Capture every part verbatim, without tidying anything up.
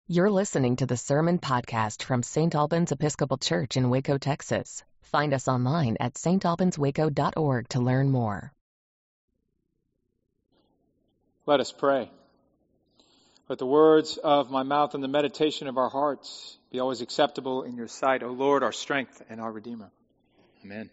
You're listening to the Sermon Podcast from Saint Albans Episcopal Church in Waco, Texas. Find us online at s t albans waco dot org to learn more. Let us pray. Let the words of my mouth and the meditation of our hearts be always acceptable in your sight, O Lord, our strength and our Redeemer. Amen.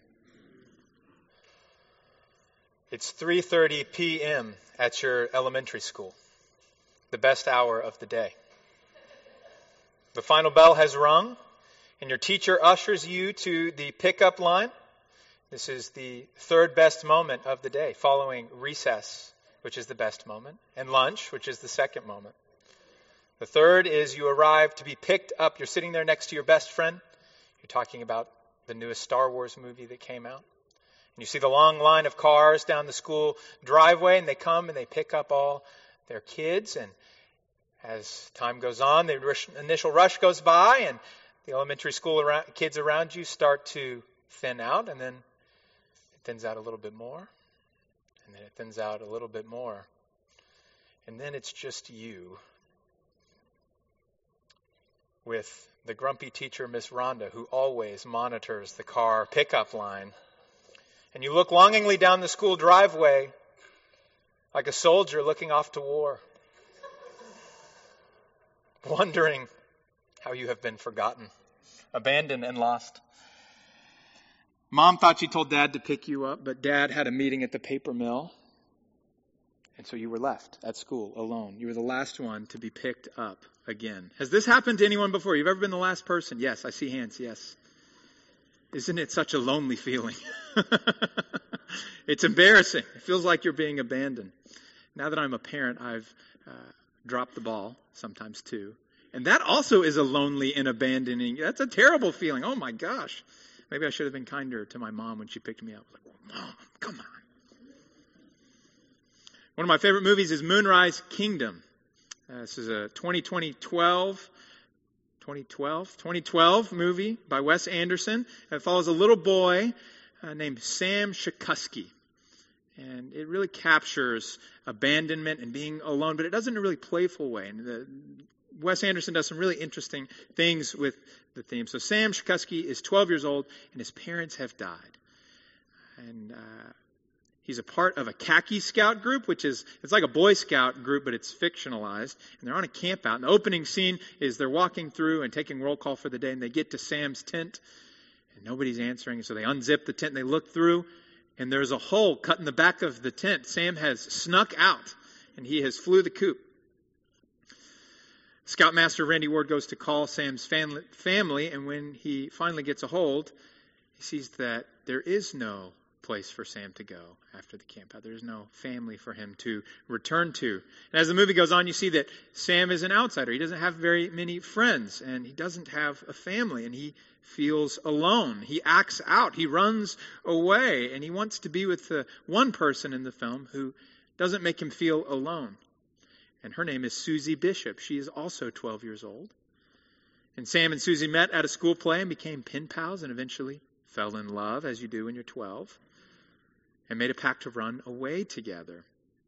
It's three thirty p.m. at your elementary school, the best hour of the day. The final bell has rung, and your teacher ushers you to the pickup line. This is the third best moment of the day, following recess, which is the best moment, and lunch, which is the second moment. The third is you arrive to be picked up. You're sitting there next to your best friend. You're talking about the newest Star Wars movie that came out. And you see the long line of cars down the school driveway, and they come and they pick up all their kids. And as time goes on, the initial rush goes by, and the elementary school around, kids around you start to thin out, and then it thins out a little bit more, and then it thins out a little bit more, and then it's just you with the grumpy teacher, Miss Rhonda, who always monitors the car pickup line. And you look longingly down the school driveway like a soldier looking off to war, wondering how you have been forgotten, abandoned, and lost. Mom thought she told Dad to pick you up, but Dad had a meeting at the paper mill, and so you were left at school alone. You were the last one to be picked up again. Has this happened to anyone before? You've ever been the last person? Yes, I see hands, yes. Isn't it such a lonely feeling? It's embarrassing. It feels like you're being abandoned. Now that I'm a parent, I've uh, dropped the ball sometimes too. And that also is a lonely and abandoning. That's a terrible feeling. Oh my gosh. Maybe I should have been kinder to my mom when she picked me up. Like, well, Mom, come on. One of my favorite movies is Moonrise Kingdom. Uh, this is a twenty twelve, twenty twelve, twenty twelve movie by Wes Anderson. It follows a little boy uh, named Sam Shakusky. And it really captures abandonment and being alone, but it does it in a really playful way. And the, Wes Anderson does some really interesting things with the theme. So Sam Shakusky is twelve years old, and his parents have died. And uh, he's a part of a khaki scout group, which is, it's like a Boy Scout group, but it's fictionalized. And they're on a camp out. And the opening scene is they're walking through and taking roll call for the day, and they get to Sam's tent, and nobody's answering. So they unzip the tent, and they look through, and there's a hole cut in the back of the tent. Sam has snuck out, and he has flew the coop. Scoutmaster Randy Ward goes to call Sam's family, and when he finally gets a hold, he sees that there is no place for Sam to go after the camp out. There's no family for him to return to. And as the movie goes on, you see that Sam is an outsider. He doesn't have very many friends, and he doesn't have a family, and he feels alone. He acts out. He runs away, and he wants to be with the one person in the film who doesn't make him feel alone. And her name is Susie Bishop. She is also twelve years old. And Sam and Susie met at a school play and became pen pals and eventually fell in love, as you do when you're twelve, and made a pact to run away together.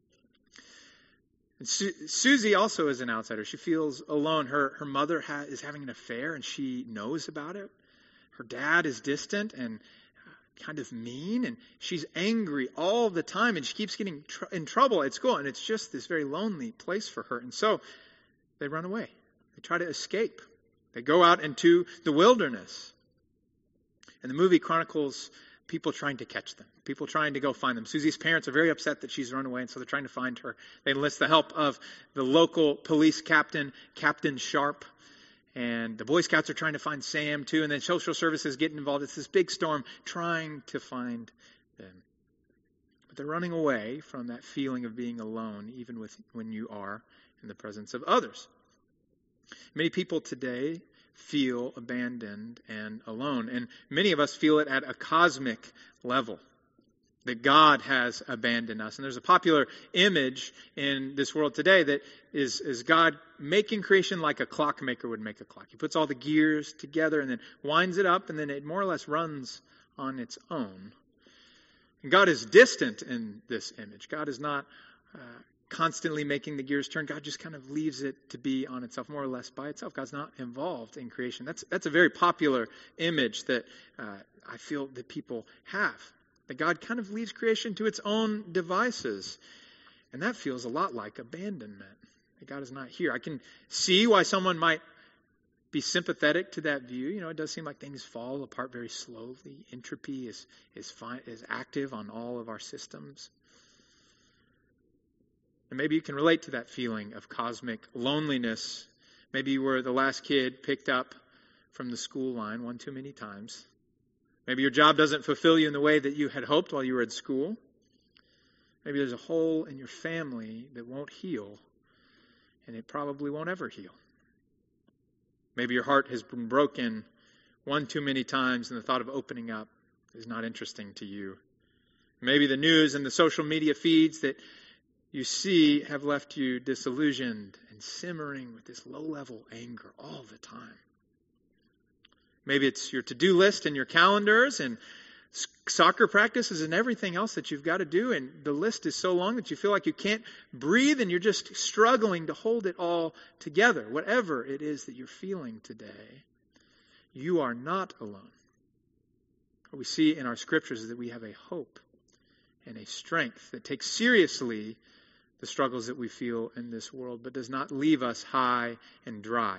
And Su- Susie also is an outsider. She feels alone. Her, her mother ha- is having an affair, and she knows about it. Her dad is distant and kind of mean, and she's angry all the time, and she keeps getting tr- in trouble at school, and it's just this very lonely place for her. And so they run away. They try to escape. They go out into the wilderness. And the movie chronicles people trying to catch them, people trying to go find them. Susie's parents are very upset that she's run away, and so they're trying to find her. They enlist the help of the local police captain, Captain Sharp. And the Boy Scouts are trying to find Sam too, and then social services get involved. It's this big storm trying to find them. But they're running away from that feeling of being alone, even with when you are in the presence of others. Many people today feel abandoned and alone, and many of us feel it at a cosmic level, that God has abandoned us. And there's a popular image in this world today that is, is God making creation like a clockmaker would make a clock. He puts all the gears together and then winds it up, and then it more or less runs on its own. And God is distant in this image. God is not uh, constantly making the gears turn. God just kind of leaves it to be on itself, more or less by itself. God's not involved in creation. That's that's a very popular image that uh, I feel that people have. That God kind of leaves creation to its own devices. And that feels a lot like abandonment. That God is not here. I can see why someone might be sympathetic to that view. You know, it does seem like things fall apart very slowly. Entropy is is fine, is active on all of our systems. And maybe you can relate to that feeling of cosmic loneliness. Maybe you were the last kid picked up from the school line one too many times. Maybe your job doesn't fulfill you in the way that you had hoped while you were at school. Maybe there's a hole in your family that won't heal, and it probably won't ever heal. Maybe your heart has been broken one too many times, and the thought of opening up is not interesting to you. Maybe the news and the social media feeds that you see have left you disillusioned and simmering with this low-level anger all the time. Maybe it's your to-do list and your calendars and soccer practices and everything else that you've got to do, and the list is so long that you feel like you can't breathe and you're just struggling to hold it all together. Whatever it is that you're feeling today, you are not alone. What we see in our scriptures is that we have a hope and a strength that takes seriously the struggles that we feel in this world, but does not leave us high and dry.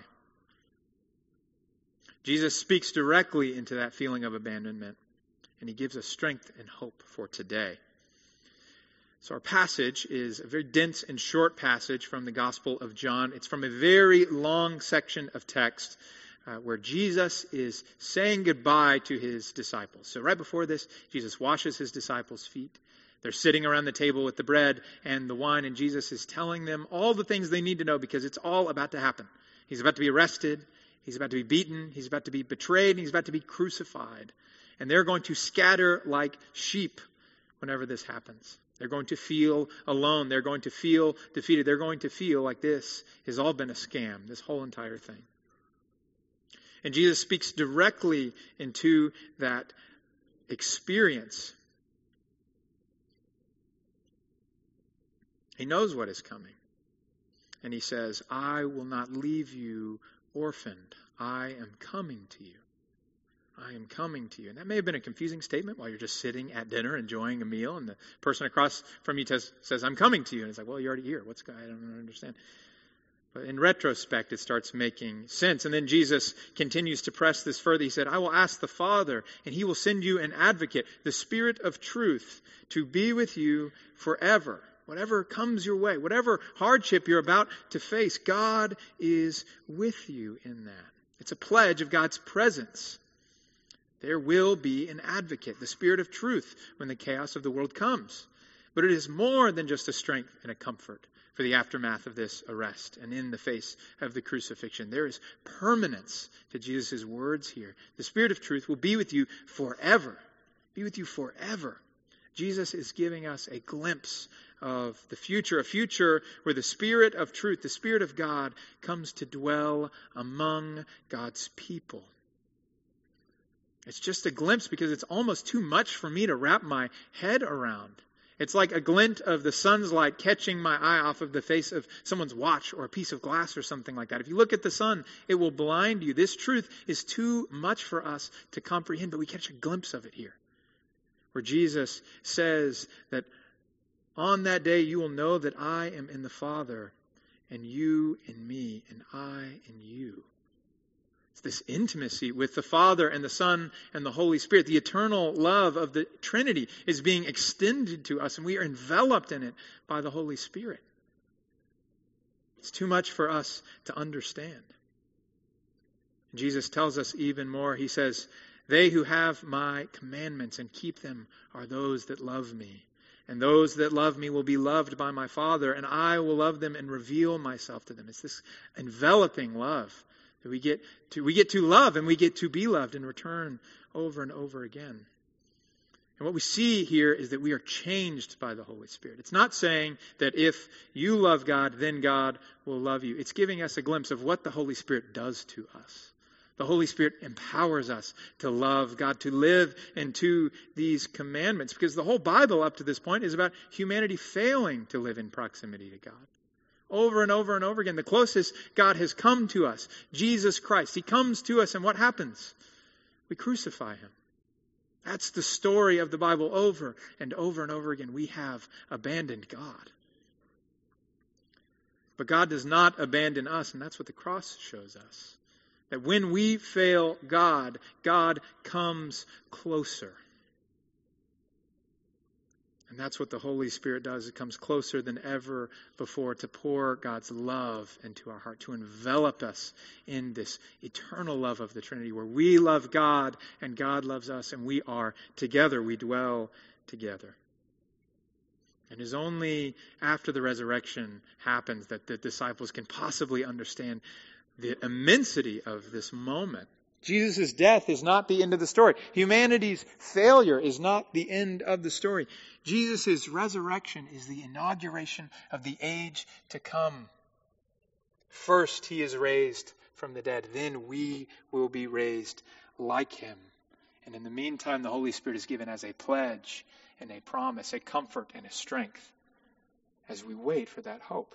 Jesus speaks directly into that feeling of abandonment, and he gives us strength and hope for today. So our passage is a very dense and short passage from the Gospel of John. It's from a very long section of text uh, where Jesus is saying goodbye to his disciples. So right before this, Jesus washes his disciples' feet. They're sitting around the table with the bread and the wine, and Jesus is telling them all the things they need to know because it's all about to happen. He's about to be arrested. He's about to be beaten. He's about to be betrayed. And he's about to be crucified. And they're going to scatter like sheep whenever this happens. They're going to feel alone. They're going to feel defeated. They're going to feel like this has all been a scam, this whole entire thing. And Jesus speaks directly into that experience. He knows what is coming. And he says, I will not leave you orphaned. I am coming to you. I am coming to you. And that may have been a confusing statement while you're just sitting at dinner enjoying a meal and the person across from you tes- says, I'm coming to you. And it's like, well, you're already here. What's going on? I don't understand. But in retrospect, it starts making sense. And then Jesus continues to press this further. He said, I will ask the Father, and he will send you an advocate, the Spirit of truth, to be with you forever. Whatever comes your way, whatever hardship you're about to face, God is with you in that. It's a pledge of God's presence. There will be an advocate, the Spirit of truth, when the chaos of the world comes. But it is more than just a strength and a comfort for the aftermath of this arrest and in the face of the crucifixion. There is permanence to Jesus' words here. The Spirit of truth will be with you forever. Be with you forever. Jesus is giving us a glimpse of the future, a future where the Spirit of truth, the Spirit of God, comes to dwell among God's people. It's just a glimpse because it's almost too much for me to wrap my head around. It's like a glint of the sun's light catching my eye off of the face of someone's watch or a piece of glass or something like that. If you look at the sun, it will blind you. This truth is too much for us to comprehend, but we catch a glimpse of it here, where Jesus says that on that day you will know that I am in the Father, and you in me, and I in you. It's this intimacy with the Father and the Son and the Holy Spirit. The eternal love of the Trinity is being extended to us, and we are enveloped in it by the Holy Spirit. It's too much for us to understand. Jesus tells us even more. He says, they who have my commandments and keep them are those that love me. And those that love me will be loved by my Father, and I will love them and reveal myself to them. It's this enveloping love that we get to we get to love, and we get to be loved in return over and over again. And what we see here is that we are changed by the Holy Spirit. It's not saying that if you love God, then God will love you. It's giving us a glimpse of what the Holy Spirit does to us. The Holy Spirit empowers us to love God, to live into these commandments, because the whole Bible up to this point is about humanity failing to live in proximity to God. Over and over and over again, the closest God has come to us, Jesus Christ. He comes to us, and what happens? We crucify him. That's the story of the Bible over and over and over again. We have abandoned God. But God does not abandon us, and that's what the cross shows us. That when we fail God, God comes closer. And that's what the Holy Spirit does. It comes closer than ever before to pour God's love into our heart, to envelop us in this eternal love of the Trinity, where we love God and God loves us, and we are together. We dwell together. And it is only after the resurrection happens that the disciples can possibly understand the immensity of this moment. Jesus' death is not the end of the story. Humanity's failure is not the end of the story. Jesus' resurrection is the inauguration of the age to come. First, he is raised from the dead. Then we will be raised like him. And in the meantime, the Holy Spirit is given as a pledge and a promise, a comfort and a strength as we wait for that hope.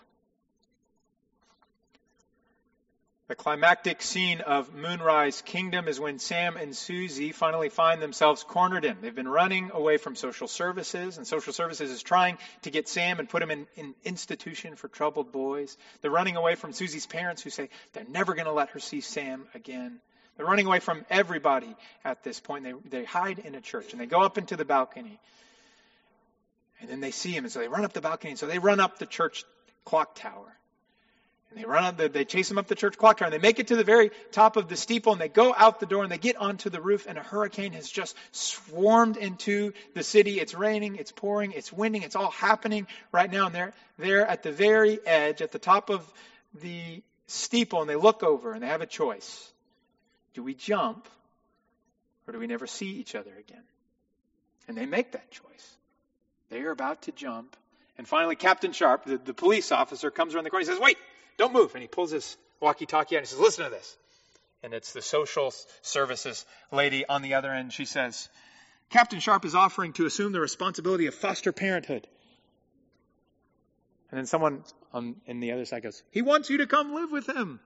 The climactic scene of Moonrise Kingdom is when Sam and Susie finally find themselves cornered in. They've been running away from social services, and social services is trying to get Sam and put him in an institution for troubled boys. They're running away from Susie's parents, who say they're never going to let her see Sam again. They're running away from everybody at this point. They, they hide in a church, and they go up into the balcony. And then they see him, and so they run up the balcony, and so they run up the church clock tower. And they run up, the, they chase him up the church clock tower, and they make it to the very top of the steeple, and they go out the door, and they get onto the roof, and a hurricane has just swarmed into the city. It's raining, it's pouring, it's winding, it's all happening right now. And they're there at the very edge, at the top of the steeple, and they look over, and they have a choice. Do we jump, or do we never see each other again? And they make that choice. They are about to jump. And finally, Captain Sharp, the, the police officer, comes around the corner. He says, "Wait, don't move." And he pulls his walkie-talkie out and he says, "Listen to this." And it's the social services lady on the other end. She says, "Captain Sharp is offering to assume the responsibility of foster parenthood." And then someone on in the other side goes, "He wants you to come live with him.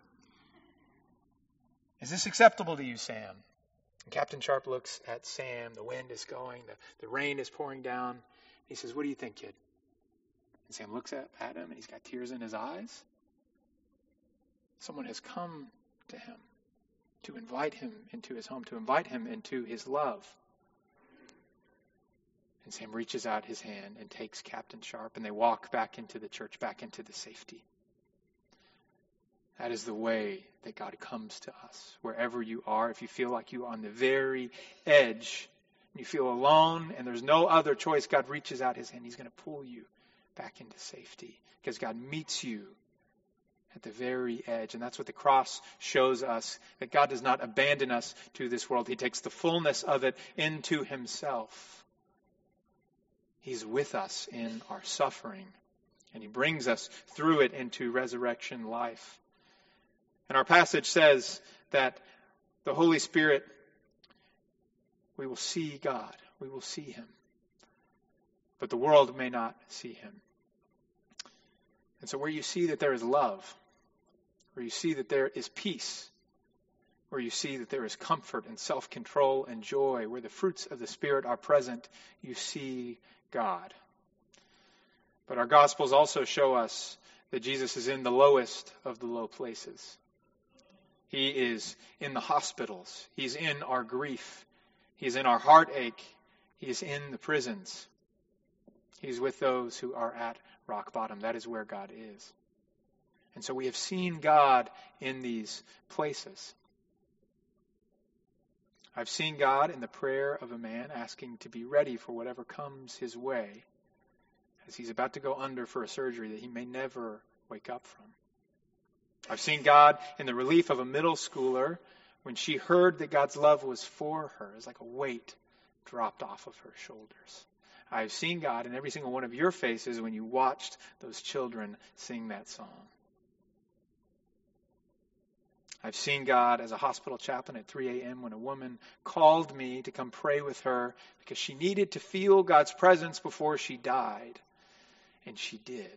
Is this acceptable to you, Sam?" And Captain Sharp looks at Sam. The wind is going. The, the rain is pouring down. He says, "What do you think, kid?" And Sam looks at, at him, and he's got tears in his eyes. Someone has come to him to invite him into his home, to invite him into his love. And Sam reaches out his hand and takes Captain Sharp, and they walk back into the church, back into the safety. That is the way that God comes to us. Wherever you are, if you feel like you are on the very edge, you feel alone, and there's no other choice, God reaches out his hand. He's going to pull you back into safety, because God meets you at the very edge. And that's what the cross shows us, that God does not abandon us to this world. He takes the fullness of it into himself. He's with us in our suffering, and he brings us through it into resurrection life. And our passage says that the Holy Spirit, we will see God. We will see him. But the world may not see him. And so where you see that there is love, where you see that there is peace, where you see that there is comfort and self-control and joy, where the fruits of the Spirit are present, you see God. But our Gospels also show us that Jesus is in the lowest of the low places. He is in the hospitals. He's in our grief. He's in our heartache. He's in the prisons. He's with those who are at rock bottom. That is where God is. And so we have seen God in these places. I've seen God in the prayer of a man asking to be ready for whatever comes his way, as he's about to go under for a surgery that he may never wake up from. I've seen God in the relief of a middle schooler when she heard that God's love was for her. It's like a weight dropped off of her shoulders. I've seen God in every single one of your faces when you watched those children sing that song. I've seen God as a hospital chaplain at three a.m. when a woman called me to come pray with her because she needed to feel God's presence before she died. And she did.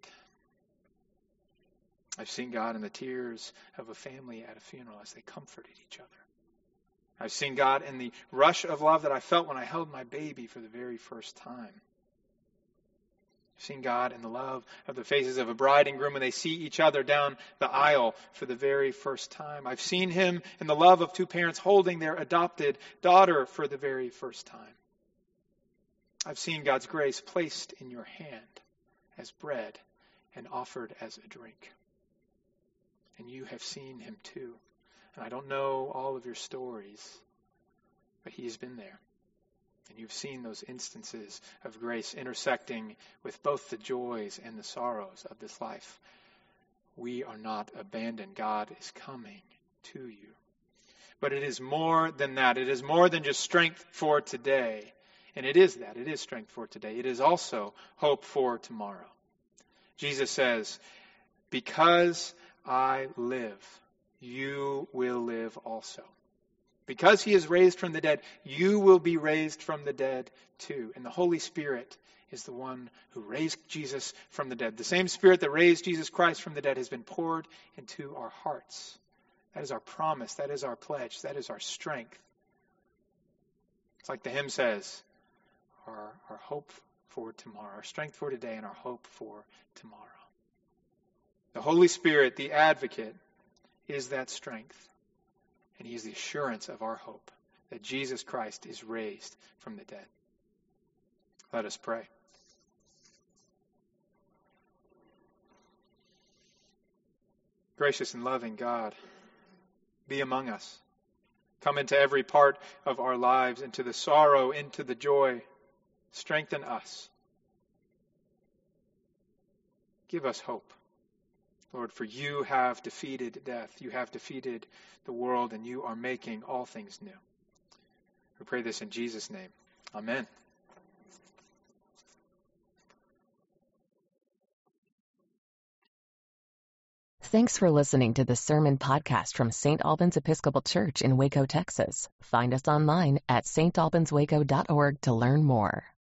I've seen God in the tears of a family at a funeral as they comforted each other. I've seen God in the rush of love that I felt when I held my baby for the very first time. I've seen God in the love of the faces of a bride and groom when they see each other down the aisle for the very first time. I've seen him in the love of two parents holding their adopted daughter for the very first time. I've seen God's grace placed in your hand as bread and offered as a drink. And you have seen him too. And I don't know all of your stories, but he has been there. And you've seen those instances of grace intersecting with both the joys and the sorrows of this life. We are not abandoned. God is coming to you. But it is more than that. It is more than just strength for today. And it is that. It is strength for today. It is also hope for tomorrow. Jesus says, because I live, you will live also. Because he is raised from the dead, you will be raised from the dead too. And the Holy Spirit is the one who raised Jesus from the dead. The same Spirit that raised Jesus Christ from the dead has been poured into our hearts. That is our promise. That is our pledge. That is our strength. It's like the hymn says, our, our hope for tomorrow, our strength for today, and our hope for tomorrow. The Holy Spirit, the advocate, is that strength. And he is the assurance of our hope that Jesus Christ is raised from the dead. Let us pray. Gracious and loving God, be among us. Come into every part of our lives, into the sorrow, into the joy. Strengthen us. Give us hope. Lord, for you have defeated death. You have defeated the world, and you are making all things new. We pray this in Jesus' name. Amen. Thanks for listening to the Sermon Podcast from Saint Albans Episcopal Church in Waco, Texas. Find us online at s t albans waco dot org to learn more.